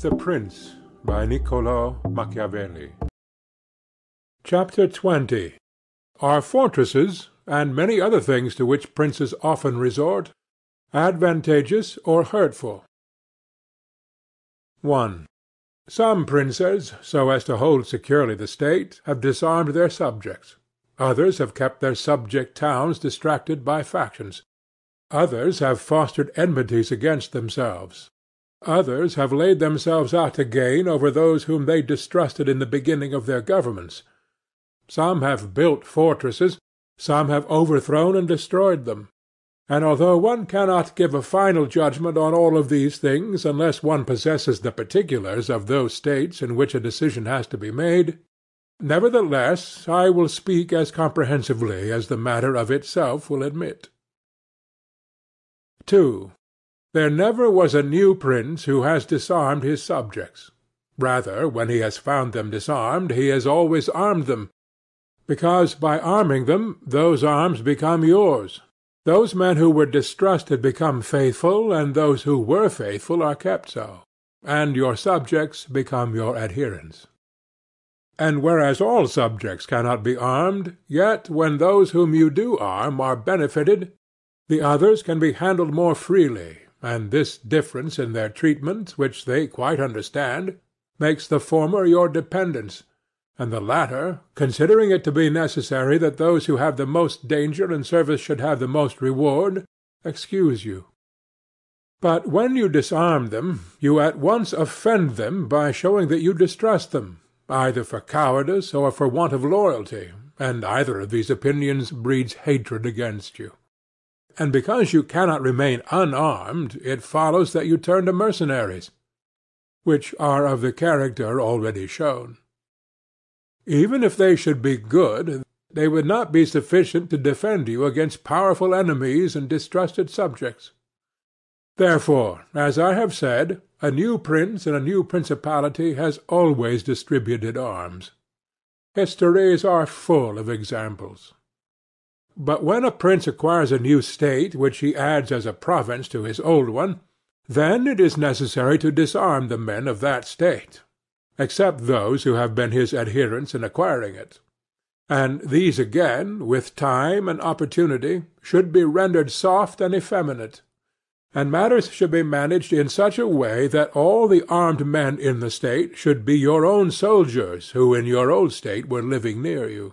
the Prince by Niccolò Machiavelli. Chapter 20. Are fortresses, and many other things to which princes often resort, advantageous or hurtful? 1. Some princes, so as to hold securely the state, have disarmed their subjects. Others have kept their subject towns distracted by factions. Others have fostered enmities against themselves. Others have laid themselves out to gain over those whom they distrusted in the beginning of their governments. Some have built fortresses, some have overthrown and destroyed them. And although one cannot give a final judgment on all of these things unless one possesses the particulars of those states in which a decision has to be made, nevertheless I will speak as comprehensively as the matter of itself will admit. 2. There never was a new prince who has disarmed his subjects. Rather, when he has found them disarmed, he has always armed them, because by arming them those arms become yours. Those men who were distrusted become faithful, and those who were faithful are kept so, and your subjects become your adherents. And whereas all subjects cannot be armed, yet when those whom you do arm are benefited, the others can be handled more freely, and this difference in their treatment, which they quite understand, makes the former your dependents, and the latter, considering it to be necessary that those who have the most danger and service should have the most reward, excuse you. But when you disarm them, you at once offend them by showing that you distrust them, either for cowardice or for want of loyalty, and either of these opinions breeds hatred against you. And because you cannot remain unarmed, it follows that you turn to mercenaries, which are of the character already shown. Even if they should be good, they would not be sufficient to defend you against powerful enemies and distrusted subjects. Therefore, as I have said, a new prince in a new principality has always distributed arms. Histories are full of examples. But when a prince acquires a new state which he adds as a province to his old one, then it is necessary to disarm the men of that state, except those who have been his adherents in acquiring it. And these again, with time and opportunity, should be rendered soft and effeminate, and matters should be managed in such a way that all the armed men in the state should be your own soldiers who in your old state were living near you.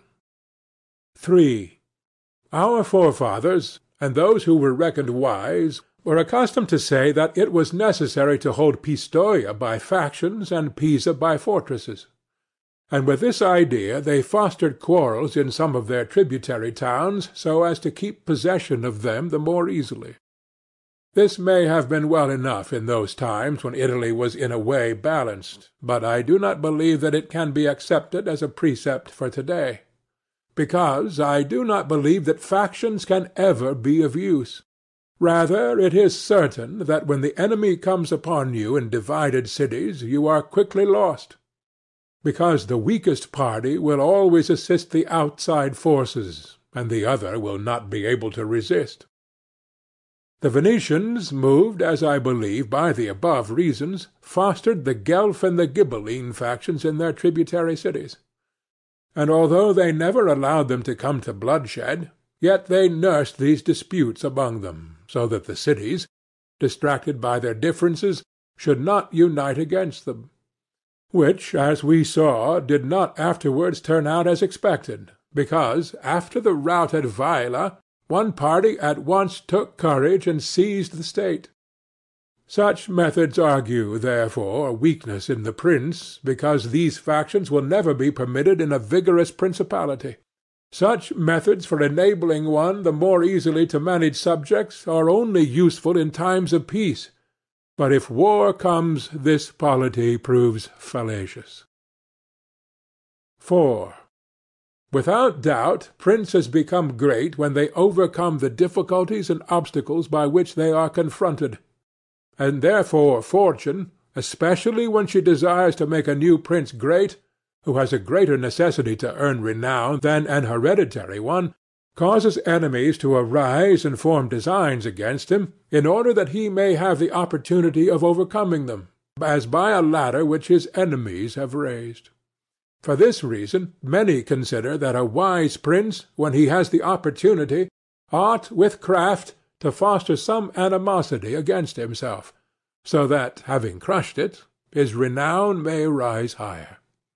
3. Our forefathers, and those who were reckoned wise, were accustomed to say that it was necessary to hold Pistoia by factions and Pisa by fortresses. And with this idea they fostered quarrels in some of their tributary towns so as to keep possession of them the more easily. This may have been well enough in those times when Italy was in a way balanced, but I do not believe that it can be accepted as a precept for today, because I do not believe that factions can ever be of use. Rather, it is certain that when the enemy comes upon you in divided cities, you are quickly lost, because the weakest party will always assist the outside forces, and the other will not be able to resist. The Venetians, moved, as I believe, by the above reasons, fostered the Guelph and the Ghibelline factions in their tributary cities. And although they never allowed them to come to bloodshed, yet they nursed these disputes among them, so that the cities, distracted by their differences, should not unite against them; which, as we saw, did not afterwards turn out as expected, because, after the rout at Vaila, one party at once took courage and seized the state. Such methods argue, therefore, a weakness in the prince, because these factions will never be permitted in a vigorous principality. Such methods for enabling one the more easily to manage subjects are only useful in times of peace, but if war comes, this polity proves fallacious. 4. Without doubt, princes become great when they overcome the difficulties and obstacles by which they are confronted, and therefore fortune, especially when she desires to make a new prince great, who has a greater necessity to earn renown than an hereditary one, causes enemies to arise and form designs against him, in order that he may have the opportunity of overcoming them, as by a ladder which his enemies have raised. For this reason many consider that a wise prince, when he has the opportunity, ought with craft to foster some animosity against himself, so that, having crushed it, his renown may rise higher.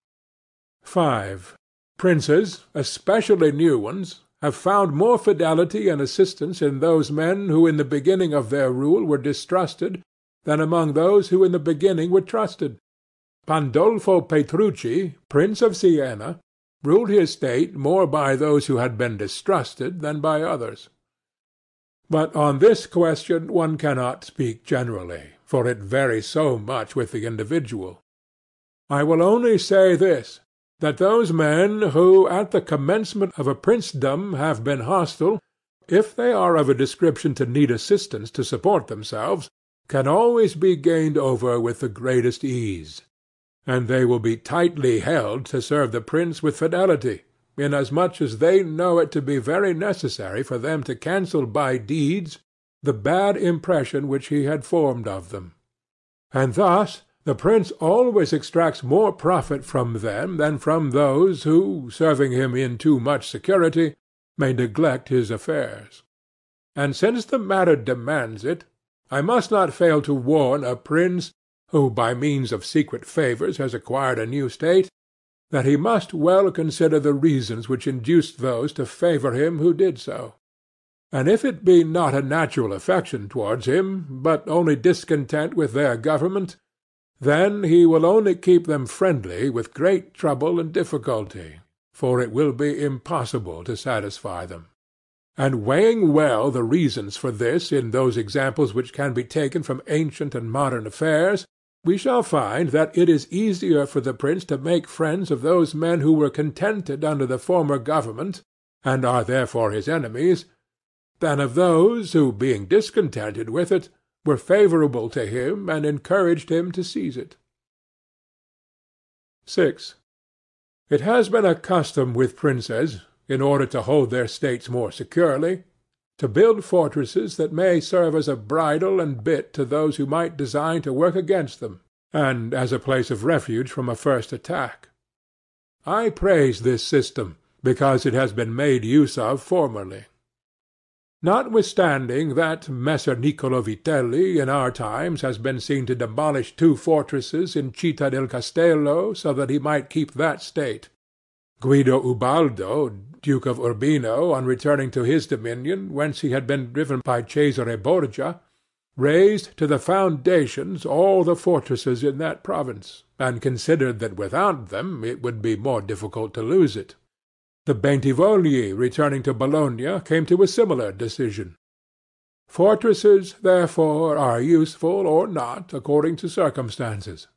5. Princes, especially new ones, have found more fidelity and assistance in those men who in the beginning of their rule were distrusted than among those who in the beginning were trusted. Pandolfo Petrucci, Prince of Siena, ruled his state more by those who had been distrusted than by others. But on this question one cannot speak generally, for it varies so much with the individual. I will only say this, that those men who at the commencement of a princedom have been hostile, if they are of a description to need assistance to support themselves, can always be gained over with the greatest ease, and they will be tightly held to serve the prince with fidelity, inasmuch as they know it to be very necessary for them to cancel by deeds the bad impression which he had formed of them. And thus the prince always extracts more profit from them than from those who, serving him in too much security, may neglect his affairs. And since the matter demands it, I must not fail to warn a prince, who by means of secret favours has acquired a new state, that he must well consider the reasons which induced those to favour him who did so. And if it be not a natural affection towards him, but only discontent with their government, then he will only keep them friendly with great trouble and difficulty, for it will be impossible to satisfy them. And weighing well the reasons for this in those examples which can be taken from ancient and modern affairs, we shall find that it is easier for the prince to make friends of those men who were contented under the former government, and are therefore his enemies, than of those who, being discontented with it, were favourable to him and encouraged him to seize it. 6. It has been a custom with princes, in order to hold their states more securely, to build fortresses that may serve as a bridle and bit to those who might design to work against them, and as a place of refuge from a first attack. I praise this system, because it has been made use of formerly. Notwithstanding that Messer Niccolo Vitelli in our times has been seen to demolish 2 fortresses in Città del Castello so that he might keep that state, Guido Ubaldo, Duke of Urbino, on returning to his dominion, whence he had been driven by Cesare Borgia, razed to the foundations all the fortresses in that province, and considered that without them it would be more difficult to lose it. The Bentivogli, returning to Bologna, came to a similar decision. Fortresses, therefore, are useful or not, according to circumstances.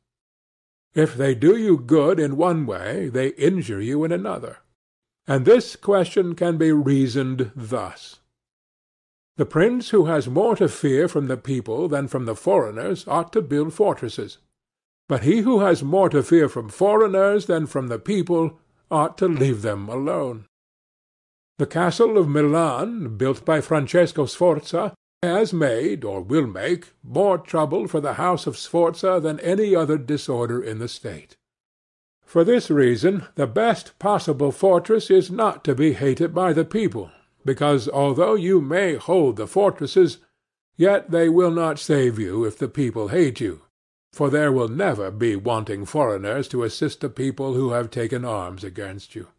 If they do you good in one way, they injure you in another. And this question can be reasoned thus. The prince who has more to fear from the people than from the foreigners ought to build fortresses, but he who has more to fear from foreigners than from the people ought to leave them alone. The castle of Milan, built by Francesco Sforza, has made, or will make, more trouble for the house of Sforza than any other disorder in the state. For this reason the best possible fortress is not to be hated by the people, because although you may hold the fortresses, yet they will not save you if the people hate you, for there will never be wanting foreigners to assist the people who have taken arms against you.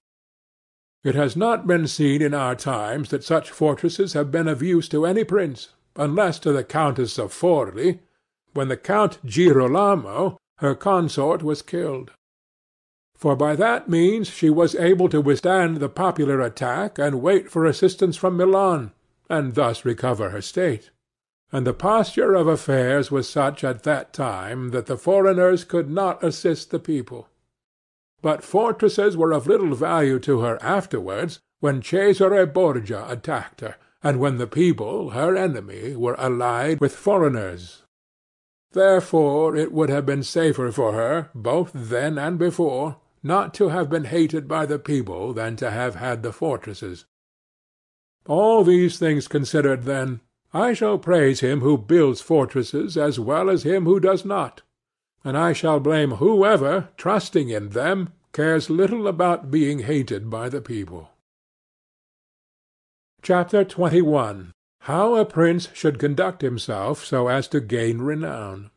It has not been seen in our times that such fortresses have been of use to any prince, unless to the Countess of Forli, when the Count Girolamo, her consort, was killed. For by that means she was able to withstand the popular attack and wait for assistance from Milan, and thus recover her state. And the posture of affairs was such at that time that the foreigners could not assist the people. But fortresses were of little value to her afterwards, when Cesare Borgia attacked her, and when the people, her enemy, were allied with foreigners. Therefore it would have been safer for her, both then and before, not to have been hated by the people than to have had the fortresses. All these things considered, then, I shall praise him who builds fortresses as well as him who does not, and I shall blame whoever, trusting in them, cares little about being hated by the people. Chapter 21. How a Prince should conduct himself so as to gain renown.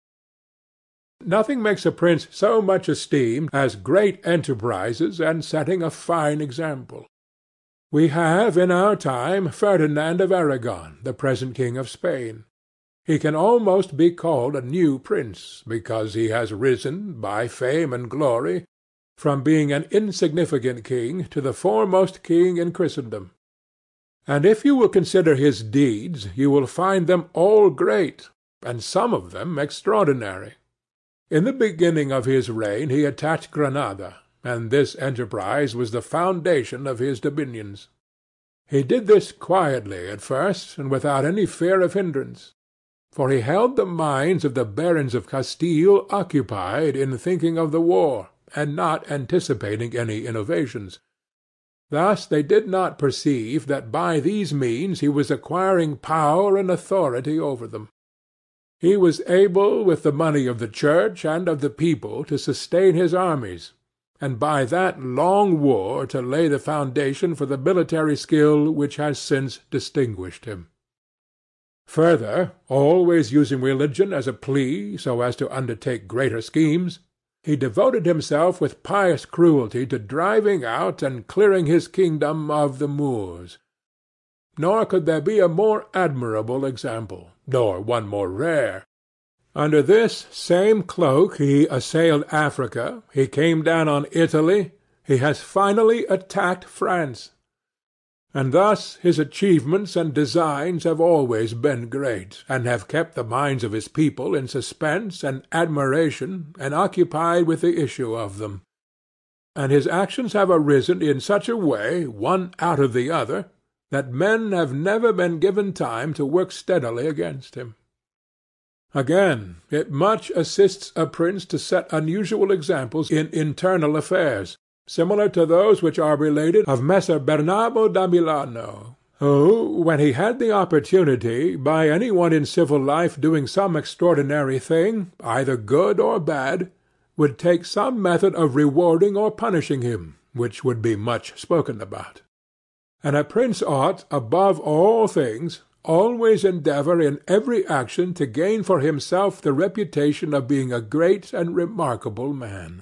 Nothing makes a prince so much esteemed as great enterprises and setting a fine example. We have in our time Ferdinand of Aragon, the present king of Spain. He can almost be called a new prince, because he has risen, by fame and glory, from being an insignificant king to the foremost king in Christendom. And if you will consider his deeds, you will find them all great, and some of them extraordinary. In the beginning of his reign he attacked Granada, and this enterprise was the foundation of his dominions. He did this quietly at first, and without any fear of hindrance, for he held the minds of the barons of Castile occupied in thinking of the war, and not anticipating any innovations. Thus they did not perceive that by these means he was acquiring power and authority over them. He was able with the money of the church and of the people to sustain his armies, and by that long war to lay the foundation for the military skill which has since distinguished him. Further, always using religion as a plea so as to undertake greater schemes, he devoted himself with pious cruelty to driving out and clearing his kingdom of the Moors. Nor could there be a more admirable example, nor one more rare. Under this same cloak he assailed Africa, he came down on Italy, he has finally attacked France. And thus his achievements and designs have always been great, and have kept the minds of his people in suspense and admiration and occupied with the issue of them. And his actions have arisen in such a way, one out of the other, that men have never been given time to work steadily against him. Again, it much assists a prince to set unusual examples in internal affairs, similar to those which are related of Messer Bernabo da Milano, who, when he had the opportunity, by any one in civil life doing some extraordinary thing, either good or bad, would take some method of rewarding or punishing him, which would be much spoken about. And a prince ought, above all things, always endeavor in every action to gain for himself the reputation of being a great and remarkable man.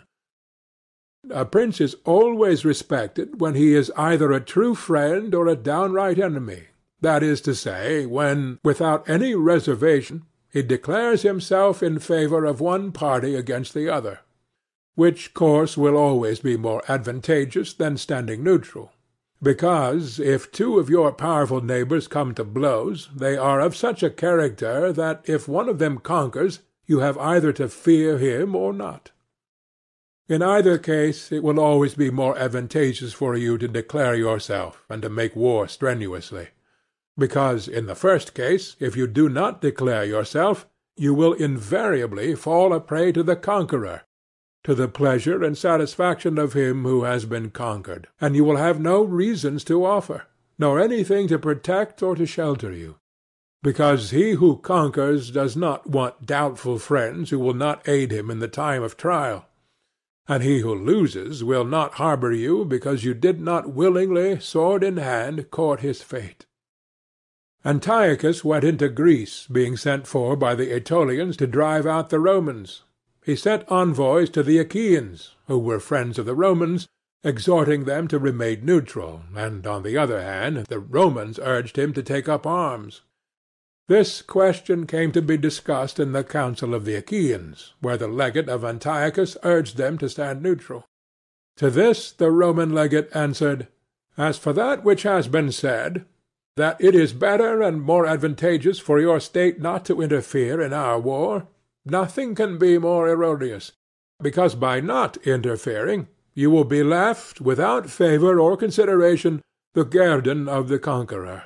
A prince is always respected when he is either a true friend or a downright enemy, that is to say, when, without any reservation, he declares himself in favor of one party against the other, which course will always be more advantageous than standing neutral. Because, if two of your powerful neighbors come to blows, they are of such a character that if one of them conquers, you have either to fear him or not. In either case it will always be more advantageous for you to declare yourself and to make war strenuously, because in the first case, if you do not declare yourself, you will invariably fall a prey to the conqueror, to the pleasure and satisfaction of him who has been conquered, and you will have no reasons to offer, nor anything to protect or to shelter you, because he who conquers does not want doubtful friends who will not aid him in the time of trial. And he who loses will not harbor you because you did not willingly, sword in hand, court his fate. Antiochus went into Greece, being sent for by the Aetolians to drive out the Romans. He sent envoys to the Achaeans, who were friends of the Romans, exhorting them to remain neutral, and on the other hand the Romans urged him to take up arms. This question came to be discussed in the council of the Achaeans, where the legate of Antiochus urged them to stand neutral. To this the Roman legate answered, "As for that which has been said, that it is better and more advantageous for your state not to interfere in our war, nothing can be more erroneous, because by not interfering you will be left, without favor or consideration, the guerdon of the conqueror.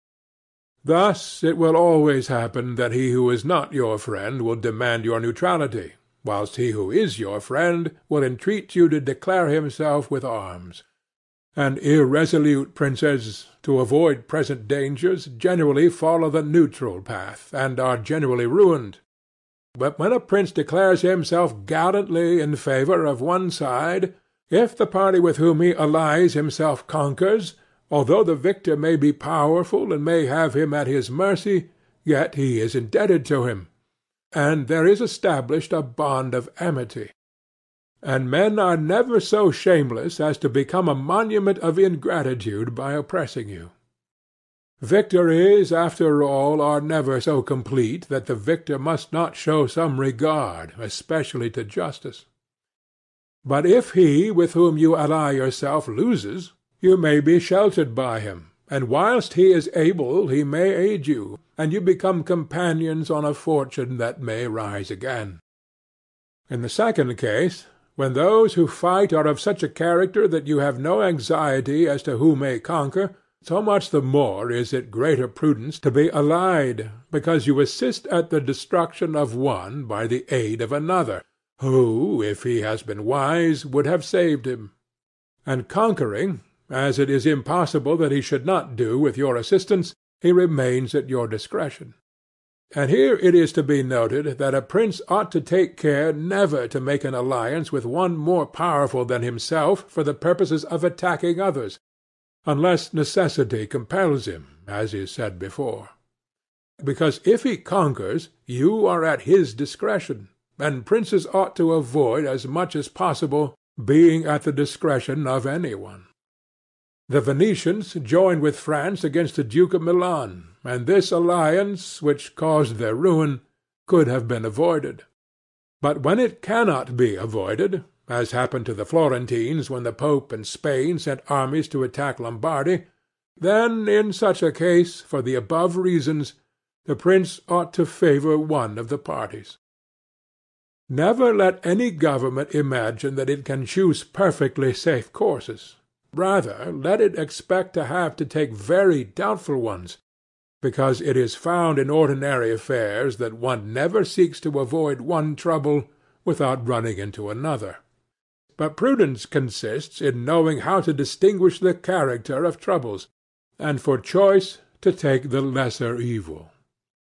Thus it will always happen that he who is not your friend will demand your neutrality, whilst he who is your friend will entreat you to declare himself with arms. And irresolute princes, to avoid present dangers, generally follow the neutral path, and are generally ruined. But when a prince declares himself gallantly in favour of one side, if the party with whom he allies himself conquers, although the victor may be powerful and may have him at his mercy, yet he is indebted to him, and there is established a bond of amity. And men are never so shameless as to become a monument of ingratitude by oppressing you. Victories, after all, are never so complete that the victor must not show some regard, especially to justice. But if he with whom you ally yourself loses, you may be sheltered by him, and whilst he is able he may aid you, and you become companions on a fortune that may rise again. In the second case, when those who fight are of such a character that you have no anxiety as to who may conquer, so much the more is it greater prudence to be allied, because you assist at the destruction of one by the aid of another, who, if he has been wise, would have saved him. And conquering, as it is impossible that he should not do with your assistance, he remains at your discretion. And here it is to be noted that a prince ought to take care never to make an alliance with one more powerful than himself for the purposes of attacking others, unless necessity compels him, as is said before. Because if he conquers, you are at his discretion, and princes ought to avoid as much as possible being at the discretion of any one. The Venetians joined with France against the Duke of Milan, and this alliance, which caused their ruin, could have been avoided. But when it cannot be avoided, as happened to the Florentines when the Pope and Spain sent armies to attack Lombardy, then in such a case, for the above reasons, the prince ought to favour one of the parties. Never let any government imagine that it can choose perfectly safe courses. Rather, let it expect to have to take very doubtful ones, because it is found in ordinary affairs that one never seeks to avoid one trouble without running into another. But prudence consists in knowing how to distinguish the character of troubles, and for choice to take the lesser evil.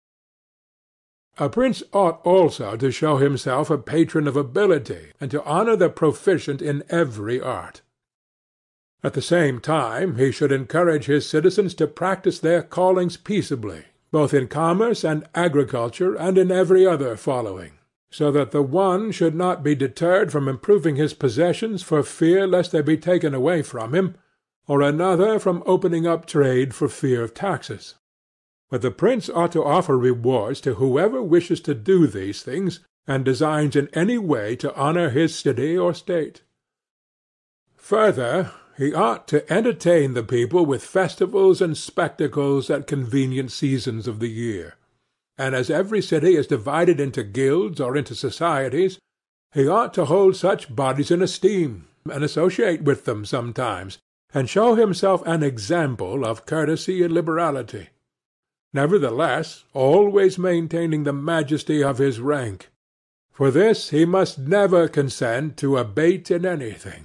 A prince ought also to show himself a patron of ability, and to honor the proficient in every art. At the same time he should encourage his citizens to practise their callings peaceably, both in commerce and agriculture and in every other following, so that the one should not be deterred from improving his possessions for fear lest they be taken away from him, or another from opening up trade for fear of taxes. But the prince ought to offer rewards to whoever wishes to do these things, and designs in any way to honor his city or state. Further, he ought to entertain the people with festivals and spectacles at convenient seasons of the year. And as every city is divided into guilds or into societies, he ought to hold such bodies in esteem, and associate with them sometimes, and show himself an example of courtesy and liberality. Nevertheless, always maintaining the majesty of his rank. For this he must never consent to abate in anything.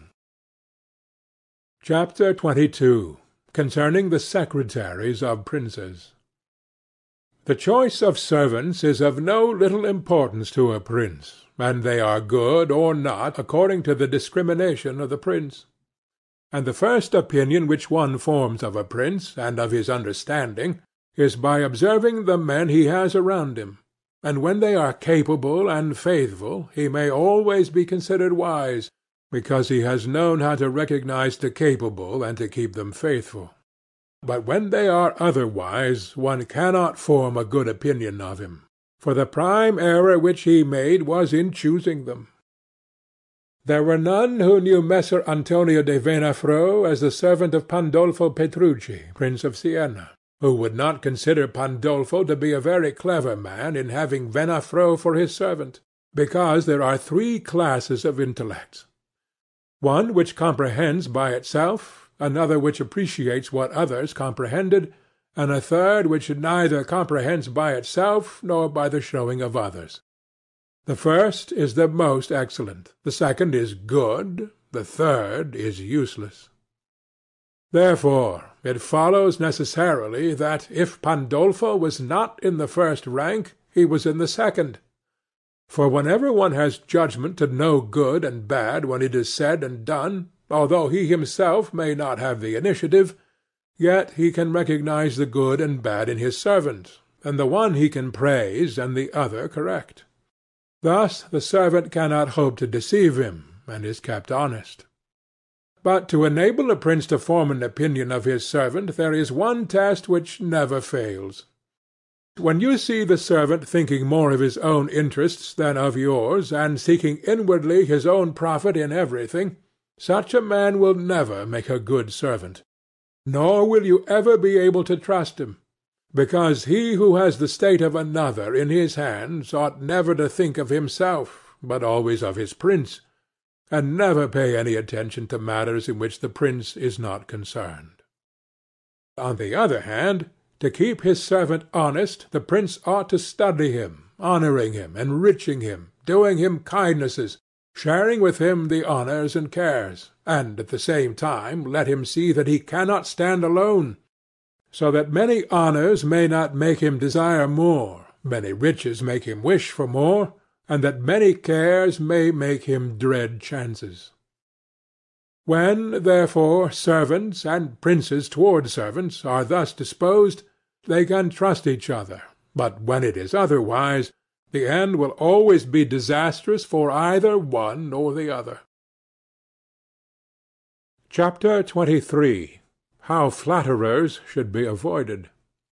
Chapter 22. Concerning the secretaries of princes. The choice of servants is of no little importance to a prince, and they are good or not according to the discrimination of the prince. And the first opinion which one forms of a prince and of his understanding is by observing the men he has around him, and when they are capable and faithful he may always be considered wise, because he has known how to recognize the capable and to keep them faithful. But when they are otherwise, one cannot form a good opinion of him, for the prime error which he made was in choosing them. There were none who knew Messer Antonio de Venafro as the servant of Pandolfo Petrucci, Prince of Siena, who would not consider Pandolfo to be a very clever man in having Venafro for his servant, because there are three classes of intellects: one which comprehends by itself, another which appreciates what others comprehended, and a third which neither comprehends by itself nor by the showing of others. The first is the most excellent, the second is good, the third is useless. Therefore it follows necessarily that, if Pandolfo was not in the first rank, he was in the second. For whenever one has judgment to know good and bad when it is said and done, although he himself may not have the initiative, yet he can recognize the good and bad in his servant, and the one he can praise and the other correct. Thus the servant cannot hope to deceive him, and is kept honest. But to enable a prince to form an opinion of his servant there is one test which never fails. When you see the servant thinking more of his own interests than of yours, and seeking inwardly his own profit in everything, such a man will never make a good servant, nor will you ever be able to trust him, because he who has the state of another in his hands ought never to think of himself, but always of his prince, and never pay any attention to matters in which the prince is not concerned. On the other hand, to keep his servant honest, the prince ought to study him, honoring him, enriching him, doing him kindnesses, sharing with him the honors and cares, and at the same time let him see that he cannot stand alone, so that many honors may not make him desire more, many riches make him wish for more, and that many cares may make him dread chances. When, therefore, servants, and princes toward servants, are thus disposed, they can trust each other, but when it is otherwise, the end will always be disastrous for either one or the other. Chapter 23. How Flatterers should be avoided.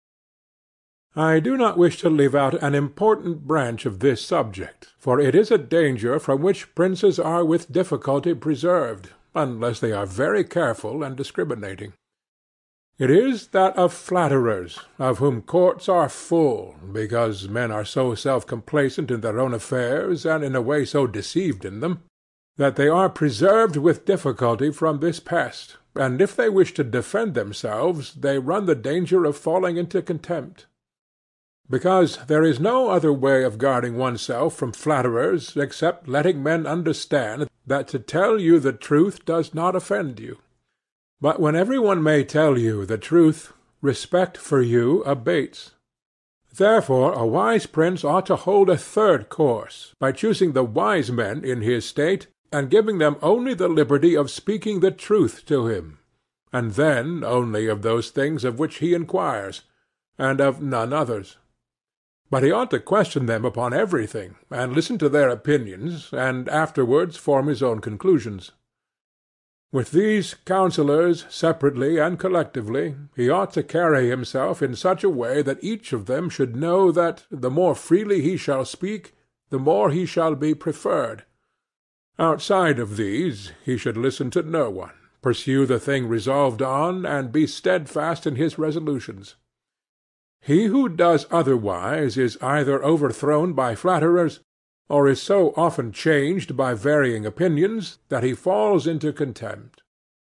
I do not wish to leave out an important branch of this subject, for it is a danger from which princes are with difficulty preserved, unless they are very careful and discriminating. It is that of flatterers, of whom courts are full, because men are so self-complacent in their own affairs, and in a way so deceived in them, that they are preserved with difficulty from this pest, and if they wish to defend themselves, they run the danger of falling into contempt. Because there is no other way of guarding oneself from flatterers except letting men understand that to tell you the truth does not offend you. But when every one may tell you the truth, respect for you abates. Therefore a wise prince ought to hold a third course, by choosing the wise men in his state, and giving them only the liberty of speaking the truth to him, and then only of those things of which he inquires, and of none others. But he ought to question them upon everything, and listen to their opinions, and afterwards form his own conclusions. With these counsellors, separately and collectively, he ought to carry himself in such a way that each of them should know that, the more freely he shall speak, the more he shall be preferred. Outside of these he should listen to no one, pursue the thing resolved on, and be steadfast in his resolutions. He who does otherwise is either overthrown by flatterers, or is so often changed by varying opinions that he falls into contempt.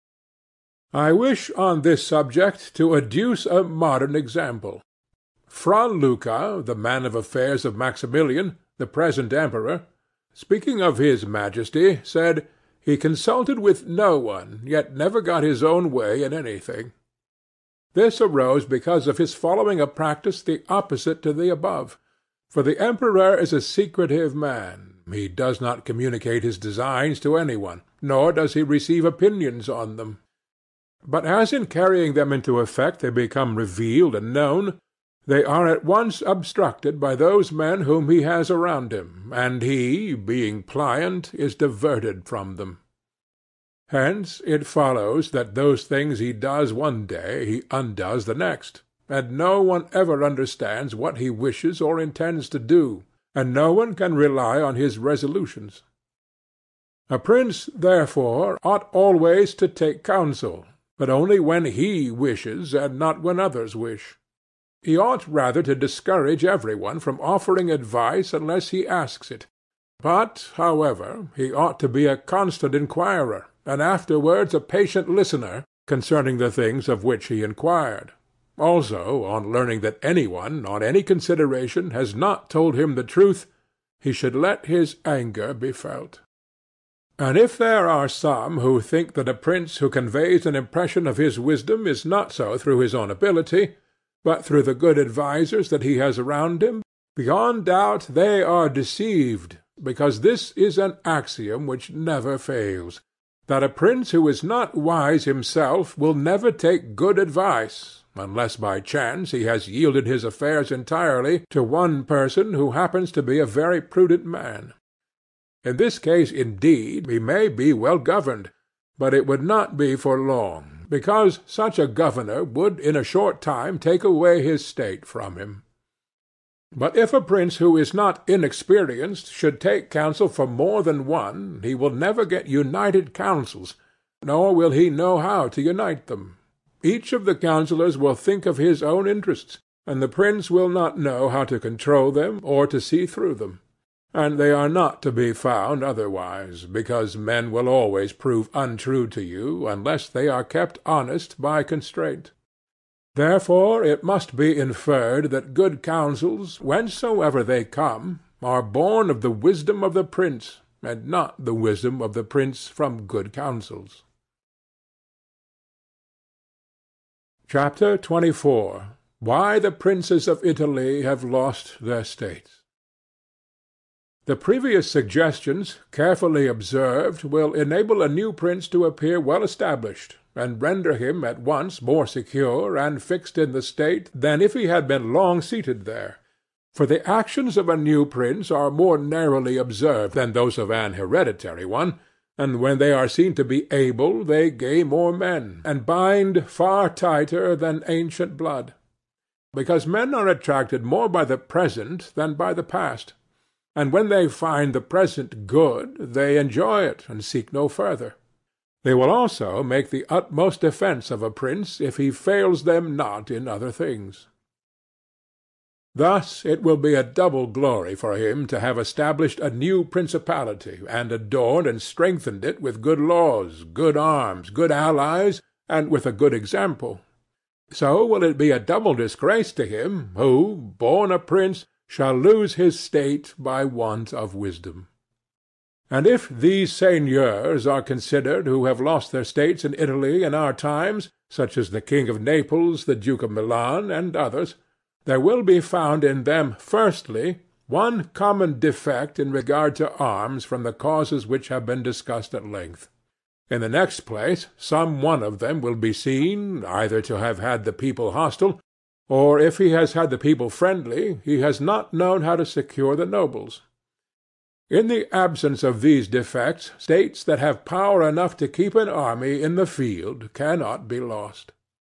I wish on this subject to adduce a modern example. Fra Luca, the man of affairs of Maximilian, the present emperor, speaking of his Majesty, said, he consulted with no one, yet never got his own way in anything. This arose because of his following a practice the opposite to the above. For the emperor is a secretive man. He does not communicate his designs to any one, nor does he receive opinions on them. But as in carrying them into effect they become revealed and known, they are at once obstructed by those men whom he has around him, and he, being pliant, is diverted from them. Hence it follows that those things he does one day he undoes the next, and no one ever understands what he wishes or intends to do, and no one can rely on his resolutions. A prince, therefore, ought always to take counsel, but only when he wishes, and not when others wish. He ought rather to discourage every one from offering advice unless he asks it. But, however, he ought to be a constant inquirer, and afterwards a patient listener concerning the things of which he inquired. Also, on learning that any one, on any consideration, has not told him the truth, he should let his anger be felt. And if there are some who think that a prince who conveys an impression of his wisdom is not so through his own ability, but through the good advisers that he has around him, Beyond doubt they are deceived, because this is an axiom which never fails, that a prince who is not wise himself will never take good advice, unless by chance he has yielded his affairs entirely to one person who happens to be a very prudent man. In this case, indeed, he may be well governed, but it would not be for long, because such a governor would in a short time take away his state from him. But if a prince who is not inexperienced should take counsel from more than one, he will never get united counsels, nor will he know how to unite them. Each of the counsellors will think of his own interests, and the prince will not know how to control them or to see through them. And they are not to be found otherwise, because men will always prove untrue to you unless they are kept honest by constraint. Therefore it must be inferred that good counsels, whencesoever they come, are born of the wisdom of the prince, and not the wisdom of the prince from good counsels. Chapter 24. Why the princes of Italy have lost their states. The previous suggestions, carefully observed, will enable a new prince to appear well established, and render him at once more secure and fixed in the state than if he had been long seated there. For the actions of a new prince are more narrowly observed than those of an hereditary one, and when they are seen to be able they gain more men, and bind far tighter than ancient blood. Because men are attracted more by the present than by the past, and when they find the present good they enjoy it and seek no further. They will also make the utmost defence of a prince if he fails them not in other things. Thus it will be a double glory for him to have established a new principality, and adorned and strengthened it with good laws, good arms, good allies, and with a good example. So will it be a double disgrace to him who, born a prince, shall lose his state by want of wisdom. And if these seigneurs are considered who have lost their states in Italy in our times, such as the King of Naples, the Duke of Milan, and others, there will be found in them, firstly, one common defect in regard to arms from the causes which have been discussed at length. In the next place, some one of them will be seen, either to have had the people hostile, or if he has had the people friendly, he has not known how to secure the nobles. In the absence of these defects, states that have power enough to keep an army in the field cannot be lost.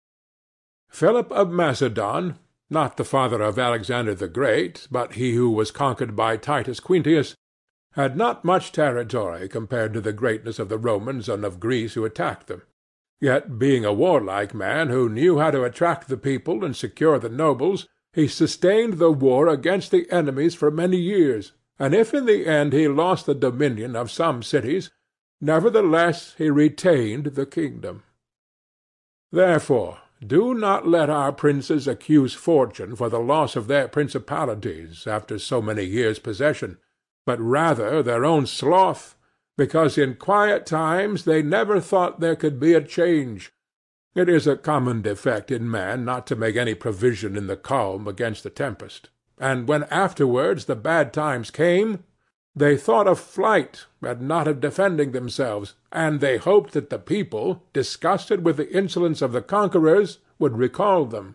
Philip of Macedon, not the father of Alexander the Great, but he who was conquered by Titus Quintius, had not much territory compared to the greatness of the Romans and of Greece who attacked them. Yet being a warlike man who knew how to attract the people and secure the nobles, he sustained the war against the enemies for many years, and if in the end he lost the dominion of some cities, nevertheless he retained the kingdom. Therefore do not let our princes accuse fortune for the loss of their principalities after so many years' possession, but rather their own sloth, because in quiet times they never thought there could be a change. It is a common defect in man not to make any provision in the calm against the tempest, and when afterwards the bad times came, they thought of flight and not of defending themselves, and they hoped that the people, disgusted with the insolence of the conquerors, would recall them.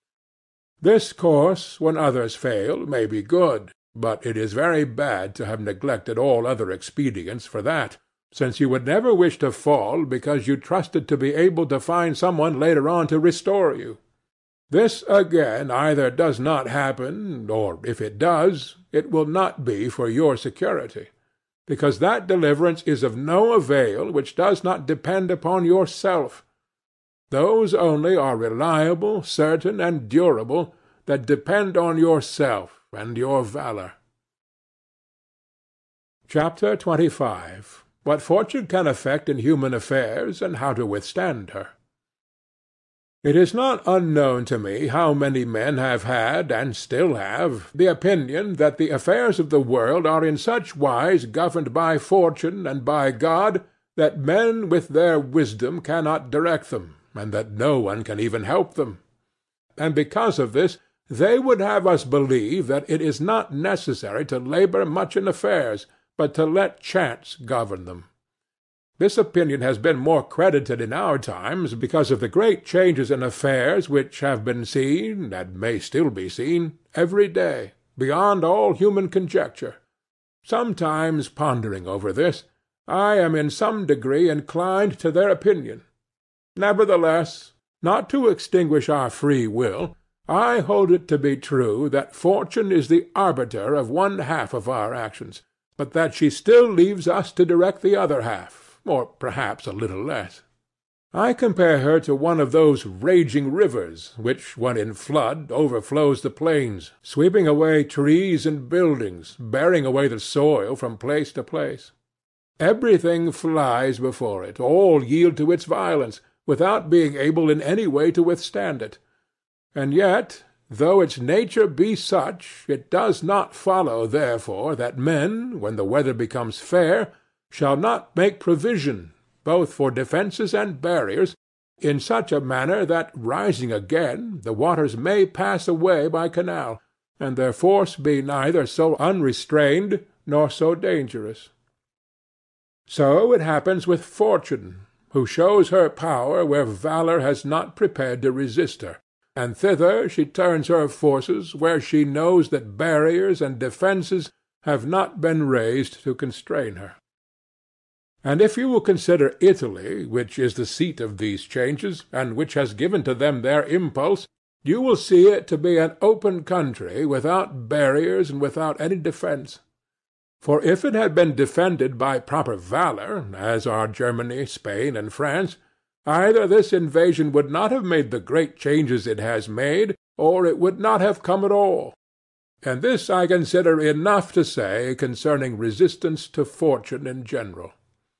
This course, when others fail, may be good, but it is very bad to have neglected all other expedients for that, since you would never wish to fall because you trusted to be able to find some one later on to restore you. This again either does not happen, or if it does, it will not be for your security, because that deliverance is of no avail which does not depend upon yourself. Those only are reliable, certain, and durable that depend on yourself and your valor. Chapter 25. What Fortune can effect in human affairs, and how to withstand her. It is not unknown to me how many men have had, and still have, the opinion that the affairs of the world are in such wise governed by Fortune and by God that men with their wisdom cannot direct them, and that no one can even help them. And because of this, they would have us believe that it is not necessary to labor much in affairs, but to let chance govern them. This opinion has been more credited in our times because of the great changes in affairs which have been seen, and may still be seen, every day, beyond all human conjecture. Sometimes, pondering over this, I am in some degree inclined to their opinion. Nevertheless, not to extinguish our free will, I hold it to be true that fortune is the arbiter of one half of our actions, but that she still leaves us to direct the other half, or perhaps a little less. I compare her to one of those raging rivers, which, when in flood, overflows the plains, sweeping away trees and buildings, bearing away the soil from place to place. Everything flies before it, all yield to its violence, without being able in any way to withstand it. And yet, though its nature be such, it does not follow, therefore, that men, when the weather becomes fair, shall not make provision, both for defences and barriers, in such a manner that, rising again, the waters may pass away by canal, and their force be neither so unrestrained nor so dangerous. So it happens with fortune, who shows her power where valour has not prepared to resist her, and thither she turns her forces where she knows that barriers and defences have not been raised to constrain her. And if you will consider Italy, which is the seat of these changes, and which has given to them their impulse, you will see it to be an open country, without barriers and without any defence. For if it had been defended by proper valour, as are Germany, Spain, and France, either this invasion would not have made the great changes it has made, or it would not have come at all. And this I consider enough to say concerning resistance to fortune in general.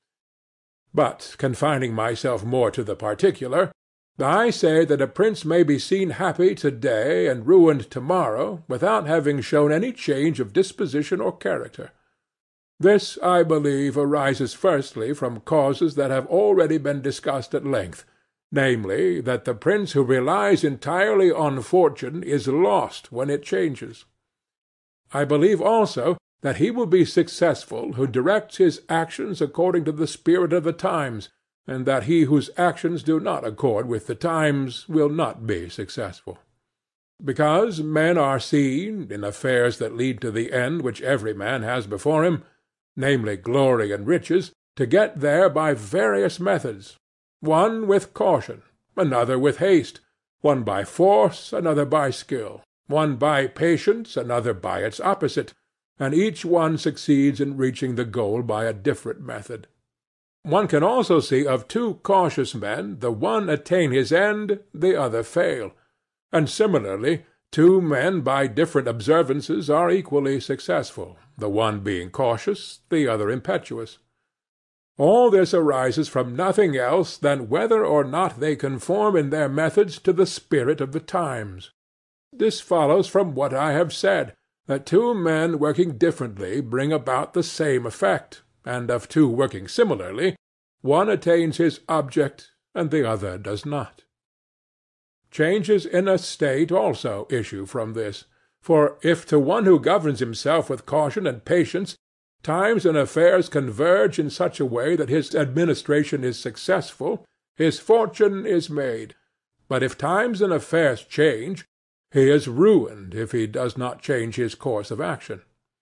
But, confining myself more to the particular, I say that a prince may be seen happy to-day and ruined to-morrow, without having shown any change of disposition or character. This, I believe, arises firstly from causes that have already been discussed at length, namely, that the prince who relies entirely on fortune is lost when it changes. I believe also that he will be successful who directs his actions according to the spirit of the times, and that he whose actions do not accord with the times will not be successful. Because men are seen, in affairs that lead to the end which every man has before him, namely glory and riches, to get there by various methods, one with caution, another with haste, one by force, another by skill, one by patience, another by its opposite, and each one succeeds in reaching the goal by a different method. One can also see of two cautious men the one attain his end, the other fail, and similarly two men by different observances are equally successful, the one being cautious, the other impetuous. All this arises from nothing else than whether or not they conform in their methods to the spirit of the times. This follows from what I have said, that two men working differently bring about the same effect, and of two working similarly, one attains his object and the other does not. Changes in a state also issue from this. For if to one who governs himself with caution and patience, times and affairs converge in such a way that his administration is successful, his fortune is made. But if times and affairs change, he is ruined if he does not change his course of action.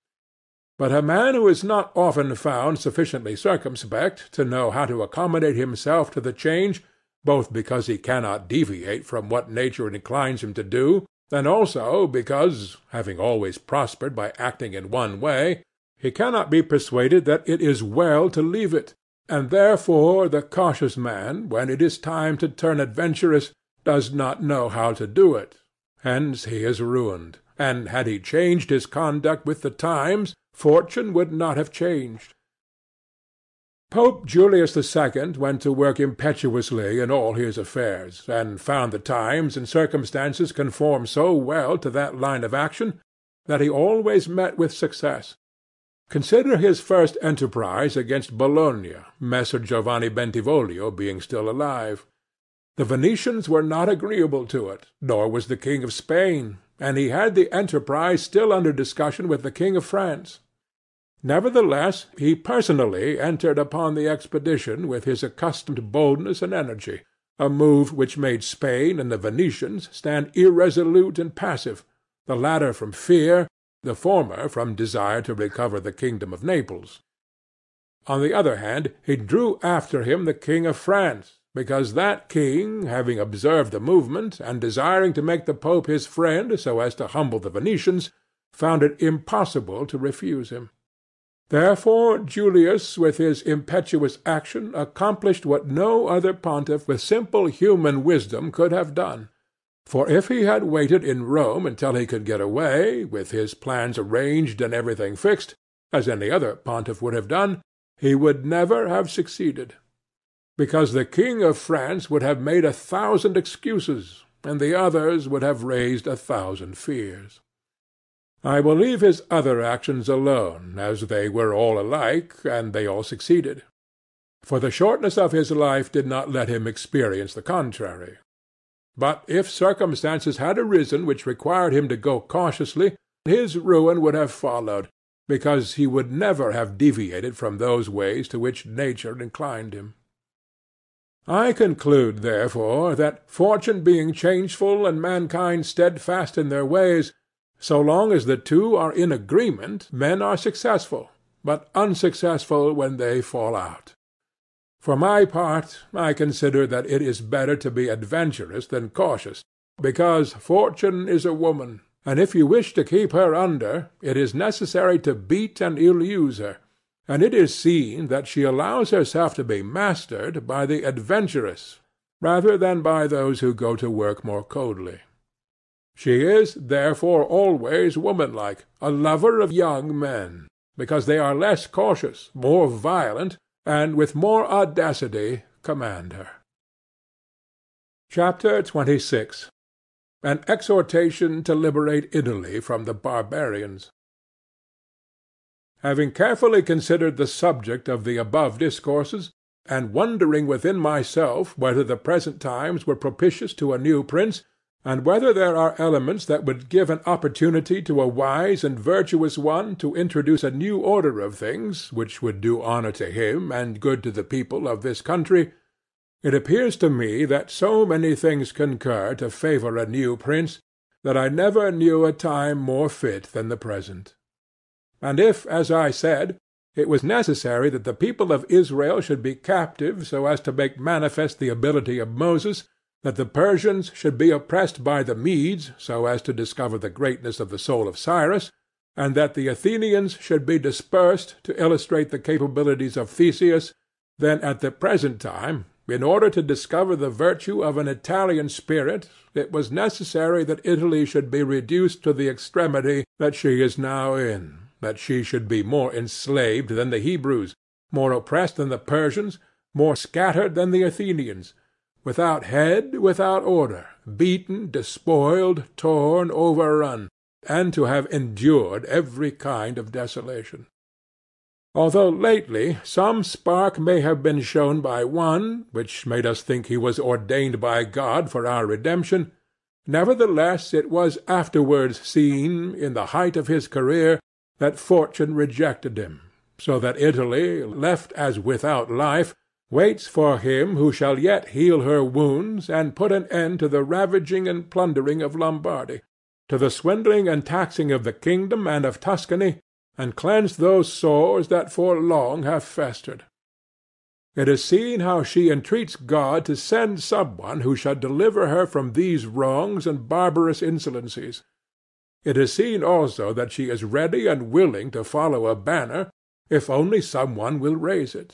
But a man who is not often found sufficiently circumspect to know how to accommodate himself to the change, both because he cannot deviate from what nature inclines him to do, and also because, having always prospered by acting in one way, he cannot be persuaded that it is well to leave it, and therefore the cautious man, when it is time to turn adventurous, does not know how to do it. Hence he is ruined, and had he changed his conduct with the times, fortune would not have changed. Pope Julius II went to work impetuously in all his affairs, and found the times and circumstances conform so well to that line of action that he always met with success. Consider his first enterprise against Bologna, Messer Giovanni Bentivoglio being still alive. The Venetians were not agreeable to it, nor was the King of Spain, and he had the enterprise still under discussion with the King of France. Nevertheless, he personally entered upon the expedition with his accustomed boldness and energy, a move which made Spain and the Venetians stand irresolute and passive, the latter from fear, the former from desire to recover the kingdom of Naples. On the other hand, he drew after him the King of France, because that king, having observed the movement, and desiring to make the Pope his friend so as to humble the Venetians, found it impossible to refuse him. Therefore Julius with his impetuous action accomplished what no other pontiff with simple human wisdom could have done. For if he had waited in Rome until he could get away, with his plans arranged and everything fixed, as any other pontiff would have done, he would never have succeeded. Because the King of France would have made 1,000 excuses, and the others would have raised 1,000 fears. I will leave his other actions alone, as they were all alike, and they all succeeded. For the shortness of his life did not let him experience the contrary. But if circumstances had arisen which required him to go cautiously, his ruin would have followed, because he would never have deviated from those ways to which nature inclined him. I conclude, therefore, that fortune being changeful and mankind steadfast in their ways, so long as the two are in agreement, men are successful, but unsuccessful when they fall out. For my part, I consider that it is better to be adventurous than cautious, because fortune is a woman, and if you wish to keep her under, it is necessary to beat and ill-use her, and it is seen that she allows herself to be mastered by the adventurous rather than by those who go to work more coldly. She is, therefore, always womanlike, a lover of young men, because they are less cautious, more violent, and with more audacity command her. Chapter 26. An exhortation to liberate Italy from the barbarians. Having carefully considered the subject of the above discourses, and wondering within myself whether the present times were propitious to a new prince, and whether there are elements that would give an opportunity to a wise and virtuous one to introduce a new order of things which would do honour to him and good to the people of this country, it appears to me that so many things concur to favour a new prince that I never knew a time more fit than the present. And if, as I said, it was necessary that the people of Israel should be captive so as to make manifest the ability of Moses, that the Persians should be oppressed by the Medes so as to discover the greatness of the soul of Cyrus, and that the Athenians should be dispersed to illustrate the capabilities of Theseus, then at the present time, in order to discover the virtue of an Italian spirit, it was necessary that Italy should be reduced to the extremity that she is now in, that she should be more enslaved than the Hebrews, more oppressed than the Persians, more scattered than the Athenians, without head, without order, beaten, despoiled, torn, overrun, and to have endured every kind of desolation. Although lately some spark may have been shown by one, which made us think he was ordained by God for our redemption, nevertheless it was afterwards seen, in the height of his career, that fortune rejected him, so that Italy, left as without life, waits for him who shall yet heal her wounds and put an end to the ravaging and plundering of Lombardy, to the swindling and taxing of the kingdom and of Tuscany, and cleanse those sores that for long have festered. It is seen how she entreats God to send someone who shall deliver her from these wrongs and barbarous insolencies. It is seen also that she is ready and willing to follow a banner, if only some one will raise it.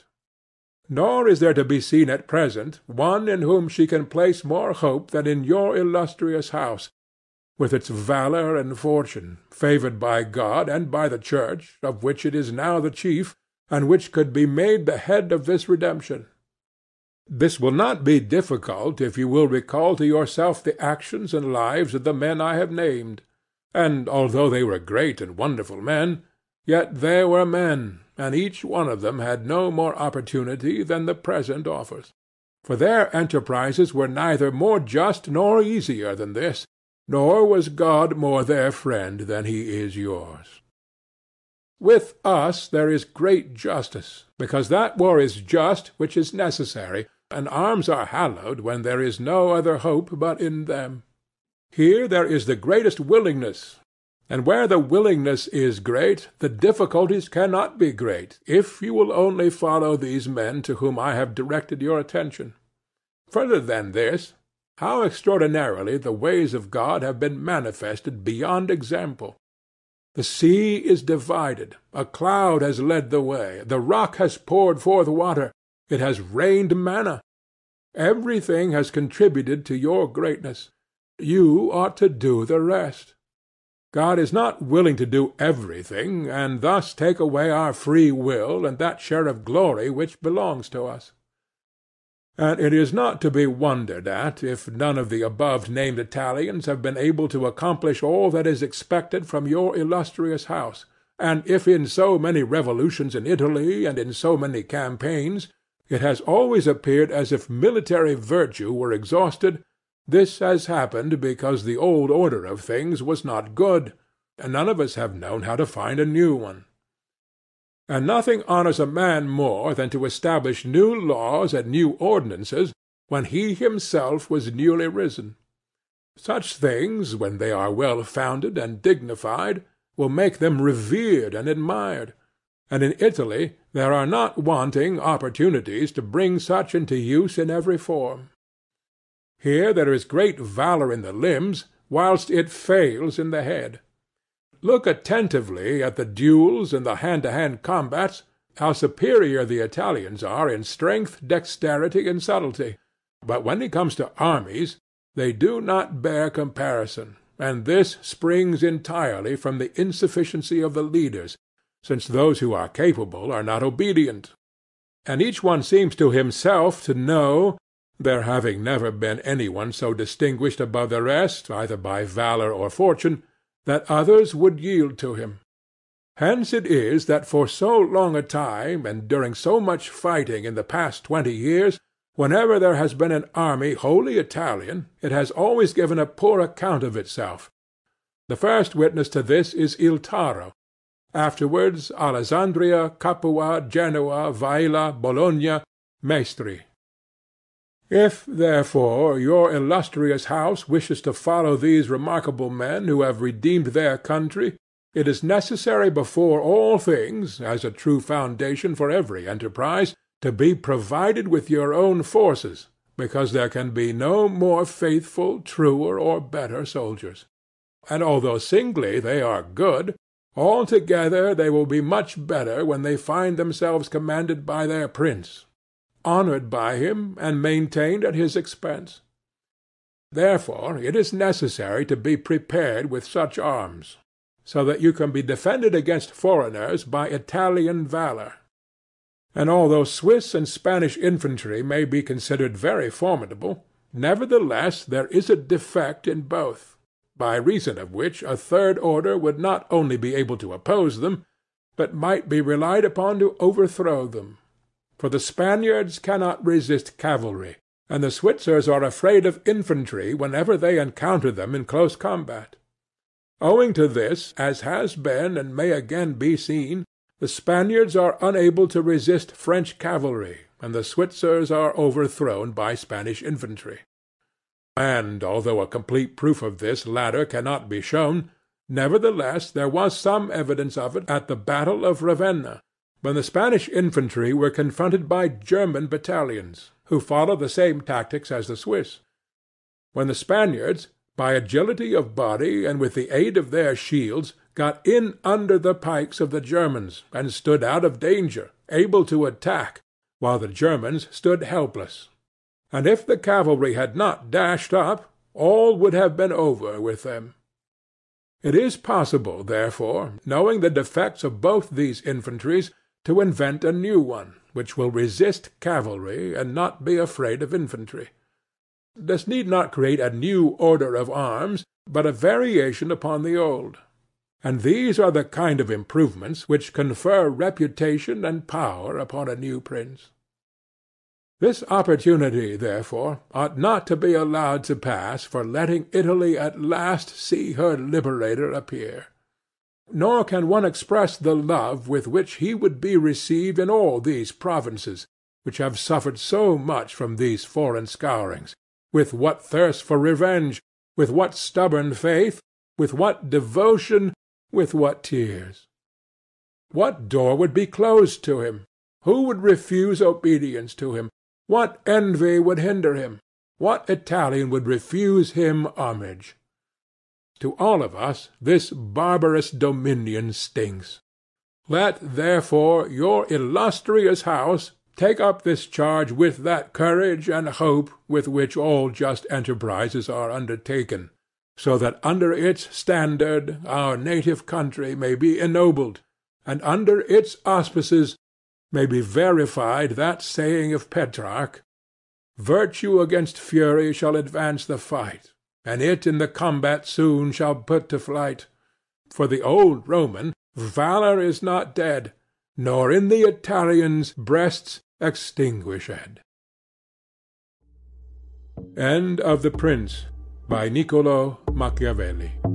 Nor is there to be seen at present one in whom she can place more hope than in your illustrious house, with its valour and fortune, favoured by God and by the Church, of which it is now the chief, and which could be made the head of this redemption. This will not be difficult if you will recall to yourself the actions and lives of the men I have named. And although they were great and wonderful men, yet they were men, and each one of them had no more opportunity than the present offers. For their enterprises were neither more just nor easier than this, nor was God more their friend than he is yours. With us there is great justice, because that war is just which is necessary, and arms are hallowed when there is no other hope but in them. Here there is the greatest willingness, and where the willingness is great, the difficulties cannot be great, if you will only follow these men to whom I have directed your attention. Further than this, how extraordinarily the ways of God have been manifested beyond example! The sea is divided, a cloud has led the way, the rock has poured forth water, it has rained manna. Everything has contributed to your greatness. You ought to do the rest. God is not willing to do everything, and thus take away our free will and that share of glory which belongs to us. And it is not to be wondered at if none of the above-named Italians have been able to accomplish all that is expected from your illustrious house, and if in so many revolutions in Italy and in so many campaigns it has always appeared as if military virtue were exhausted, this has happened because the old order of things was not good, and none of us have known how to find a new one. And nothing honors a man more than to establish new laws and new ordinances when he himself was newly risen. Such things, when they are well founded and dignified, will make them revered and admired, and in Italy there are not wanting opportunities to bring such into use in every form. Here there is great valour in the limbs, whilst it fails in the head. Look attentively at the duels and the hand-to-hand combats, how superior the Italians are in strength, dexterity, and subtlety, but when it comes to armies, they do not bear comparison, and this springs entirely from the insufficiency of the leaders, since those who are capable are not obedient, and each one seems to himself to know, there having never been any one so distinguished above the rest, either by valour or fortune, that others would yield to him. Hence it is that for so long a time, and during so much fighting in the past 20 years, whenever there has been an army wholly Italian, it has always given a poor account of itself. The first witness to this is Il Taro, afterwards Alessandria, Capua, Genoa, Vaila, Bologna, Maestri. If, therefore, your illustrious house wishes to follow these remarkable men who have redeemed their country, it is necessary before all things, as a true foundation for every enterprise, to be provided with your own forces, because there can be no more faithful, truer, or better soldiers. And although singly they are good, altogether they will be much better when they find themselves commanded by their prince, honoured by him, and maintained at his expense. Therefore it is necessary to be prepared with such arms, so that you can be defended against foreigners by Italian valour. And although Swiss and Spanish infantry may be considered very formidable, nevertheless there is a defect in both, by reason of which a third order would not only be able to oppose them, but might be relied upon to overthrow them. For the Spaniards cannot resist cavalry, and the Switzers are afraid of infantry whenever they encounter them in close combat. Owing to this, as has been and may again be seen, the Spaniards are unable to resist French cavalry, and the Switzers are overthrown by Spanish infantry. And although a complete proof of this latter cannot be shown, nevertheless there was some evidence of it at the battle of Ravenna, when the Spanish infantry were confronted by German battalions, who followed the same tactics as the Swiss. When the Spaniards, by agility of body and with the aid of their shields, got in under the pikes of the Germans, and stood out of danger, able to attack, while the Germans stood helpless. And if the cavalry had not dashed up, all would have been over with them. It is possible, therefore, knowing the defects of both these infantries, to invent a new one, which will resist cavalry, and not be afraid of infantry. This need not create a new order of arms, but a variation upon the old. And these are the kind of improvements which confer reputation and power upon a new prince. This opportunity, therefore, ought not to be allowed to pass for letting Italy at last see her liberator appear. Nor can one express the love with which he would be received in all these provinces, which have suffered so much from these foreign scourings, with what thirst for revenge, with what stubborn faith, with what devotion, with what tears. What door would be closed to him? Who would refuse obedience to him? What envy would hinder him? What Italian would refuse him homage? To all of us this barbarous dominion stinks. Let, therefore, your illustrious house take up this charge with that courage and hope with which all just enterprises are undertaken, so that under its standard our native country may be ennobled, and under its auspices may be verified that saying of Petrarch, "Virtue against fury shall advance the fight, and it in the combat soon shall put to flight. For the old Roman, valor is not dead, nor in the Italians' breasts extinguished." End of The Prince, by Niccolo Machiavelli.